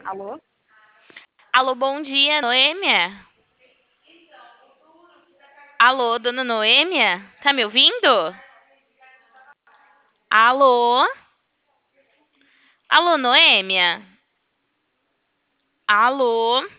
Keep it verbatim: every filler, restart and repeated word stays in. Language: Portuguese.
Alô? Alô, bom dia, Noêmia? Alô, dona Noêmia? Tá me ouvindo? Alô? Alô, Noêmia? Alô?